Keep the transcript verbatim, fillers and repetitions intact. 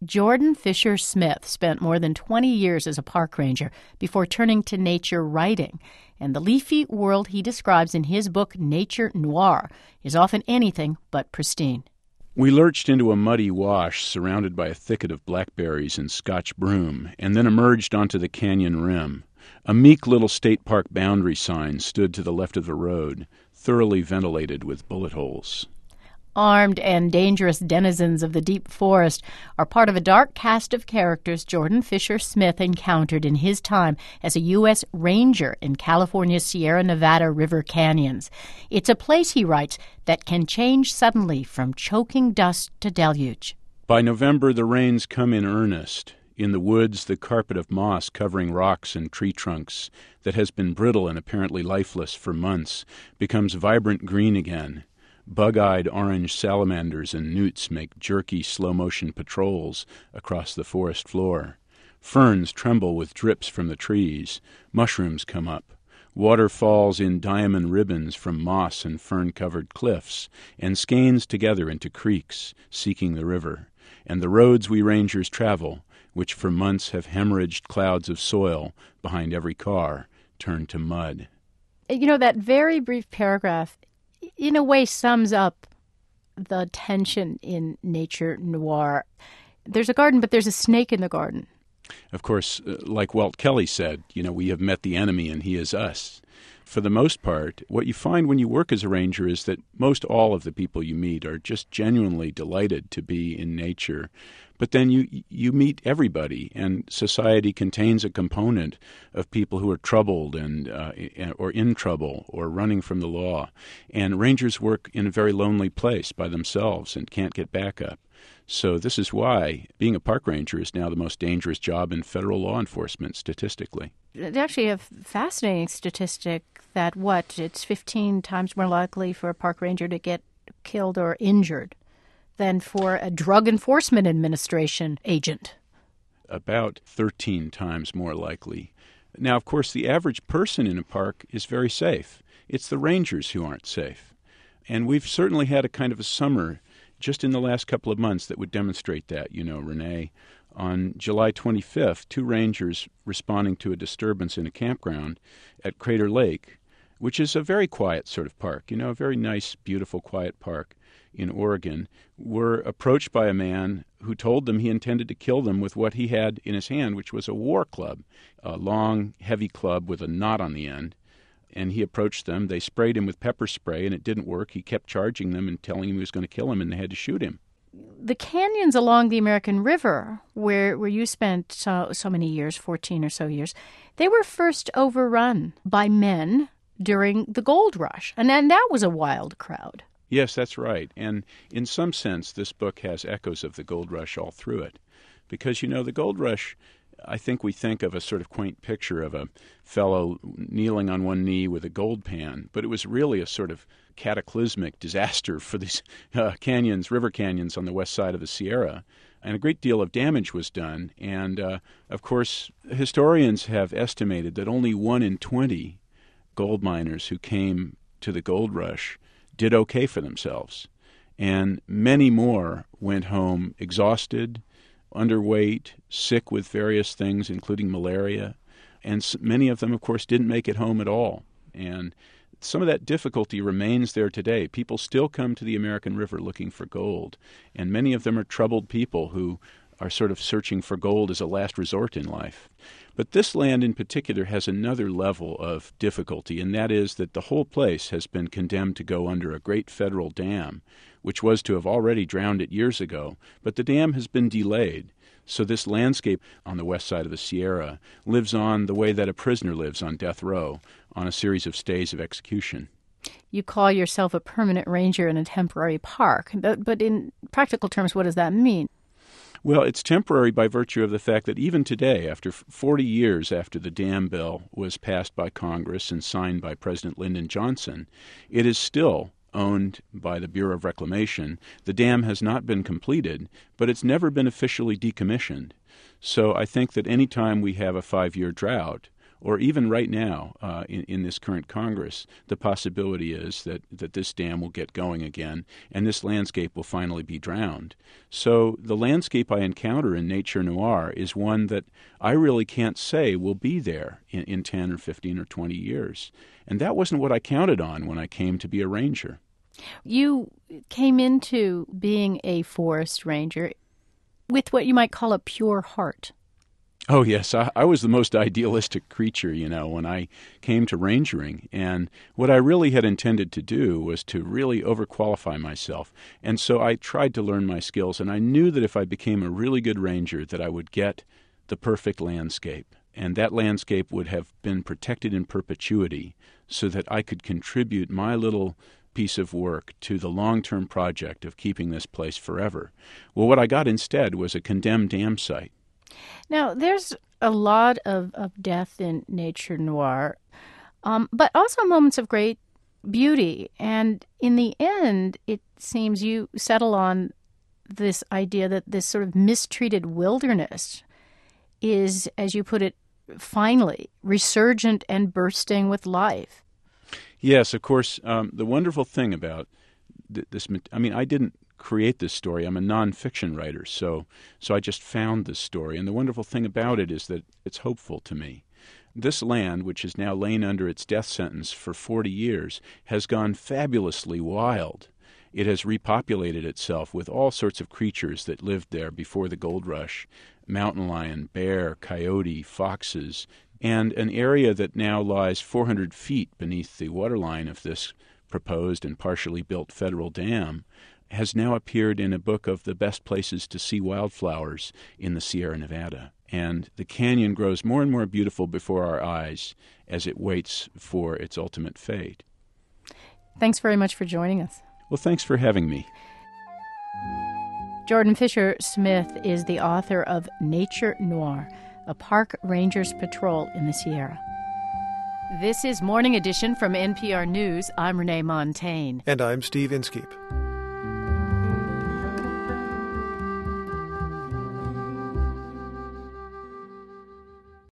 Jordan Fisher Smith spent more than twenty years as a park ranger before turning to nature writing. And the leafy world he describes in his book, Nature Noir, is often anything but pristine. We lurched into a muddy wash surrounded by a thicket of blackberries and Scotch broom, and then emerged onto the canyon rim. A meek little state park boundary sign stood to the left of the road, thoroughly ventilated with bullet holes. Armed and dangerous denizens of the deep forest are part of a dark cast of characters Jordan Fisher Smith encountered in his time as a U S Ranger in California's Sierra Nevada River canyons. It's a place, he writes, that can change suddenly from choking dust to deluge. By November, the rains come in earnest. In the woods, the carpet of moss covering rocks and tree trunks that has been brittle and apparently lifeless for months becomes vibrant green again. Bug-eyed orange salamanders and newts make jerky, slow-motion patrols across the forest floor. Ferns tremble with drips from the trees. Mushrooms come up. Water falls in diamond ribbons from moss and fern-covered cliffs, and skeins together into creeks, seeking the river. And the roads we rangers travel, which for months have hemorrhaged clouds of soil behind every car, turn to mud. You know, that very brief paragraph in a way sums up the tension in Nature Noir. There's a garden, but there's a snake in the garden. Of course, uh, like Walt Kelly said, you know, we have met the enemy and he is us. For the most part, what you find when you work as a ranger is that most all of the people you meet are just genuinely delighted to be in nature. But then you you meet everybody, and society contains a component of people who are troubled and uh, or in trouble or running from the law. And rangers work in a very lonely place by themselves and can't get backup. So this is why being a park ranger is now the most dangerous job in federal law enforcement statistically. It's actually a fascinating statistic that, what, it's fifteen times more likely for a park ranger to get killed or injured than for a Drug Enforcement Administration agent. About thirteen times more likely. Now, of course, the average person in a park is very safe. It's the rangers who aren't safe. And we've certainly had a kind of a summer just in the last couple of months that would demonstrate that, you know, Renee. On July twenty-fifth, two rangers responding to a disturbance in a campground at Crater Lake, which is a very quiet sort of park, you know, a very nice, beautiful, quiet park in Oregon, were approached by a man who told them he intended to kill them with what he had in his hand, which was a war club, a long, heavy club with a knot on the end. And he approached them. They sprayed him with pepper spray, and it didn't work. He kept charging them and telling him he was going to kill him, and they had to shoot him. The canyons along the American River, where where you spent so, so many years, fourteen or so years, they were first overrun by men during the gold rush. And then that was a wild crowd. Yes, that's right. And in some sense, this book has echoes of the gold rush all through it. Because, you know, the gold rush, I think we think of a sort of quaint picture of a fellow kneeling on one knee with a gold pan, but it was really a sort of cataclysmic disaster for these uh, canyons, river canyons on the west side of the Sierra. And a great deal of damage was done. And, uh, of course, historians have estimated that only one in twenty gold miners who came to the gold rush did okay for themselves. And many more went home exhausted, underweight, sick with various things, including malaria. And many of them, of course, didn't make it home at all. And some of that difficulty remains there today. People still come to the American River looking for gold. And many of them are troubled people who are sort of searching for gold as a last resort in life. But this land in particular has another level of difficulty, and that is that the whole place has been condemned to go under a great federal dam, which was to have already drowned it years ago, but the dam has been delayed. So this landscape on the west side of the Sierra lives on the way that a prisoner lives on death row, on a series of stays of execution. You call yourself a permanent ranger in a temporary park, but, but in practical terms, what does that mean? Well, it's temporary by virtue of the fact that even today, after forty years after the dam bill was passed by Congress and signed by President Lyndon Johnson, it is still owned by the Bureau of Reclamation. The dam has not been completed, but it's never been officially decommissioned. So I think that any time we have a five-year drought or even right now uh, in, in this current Congress, the possibility is that, that this dam will get going again and this landscape will finally be drowned. So the landscape I encounter in nature noir is one that I really can't say will be there in, in ten or fifteen or twenty years. And that wasn't what I counted on when I came to be a ranger. You came into being a forest ranger with what you might call a pure heart. Oh, yes. I, I was the most idealistic creature, you know, when I came to rangering. And what I really had intended to do was to really overqualify myself. And so I tried to learn my skills. And I knew that if I became a really good ranger, that I would get the perfect landscape. And that landscape would have been protected in perpetuity so that I could contribute my little piece of work to the long-term project of keeping this place forever. Well, what I got instead was a condemned dam site. Now, there's a lot of, of death in nature noir, um, but also moments of great beauty. And in the end, it seems you settle on this idea that this sort of mistreated wilderness is, as you put it, finally resurgent and bursting with life. Yes, of course. Um, the wonderful thing about th- this, I mean, I didn't create this story. I'm a nonfiction writer, so so I just found this story. And the wonderful thing about it is that it's hopeful to me. This land, which has now lain under its death sentence for forty years, has gone fabulously wild. It has repopulated itself with all sorts of creatures that lived there before the gold rush: mountain lion, bear, coyote, foxes, and an area that now lies four hundred feet beneath the waterline of this proposed and partially built federal dam has now appeared in a book of the best places to see wildflowers in the Sierra Nevada. And the canyon grows more and more beautiful before our eyes as it waits for its ultimate fate. Thanks very much for joining us. Well, thanks for having me. Jordan Fisher Smith is the author of Nature Noir, a park ranger's patrol in the Sierra. This is Morning Edition from N P R News. I'm Renee Montaigne. And I'm Steve Inskeep.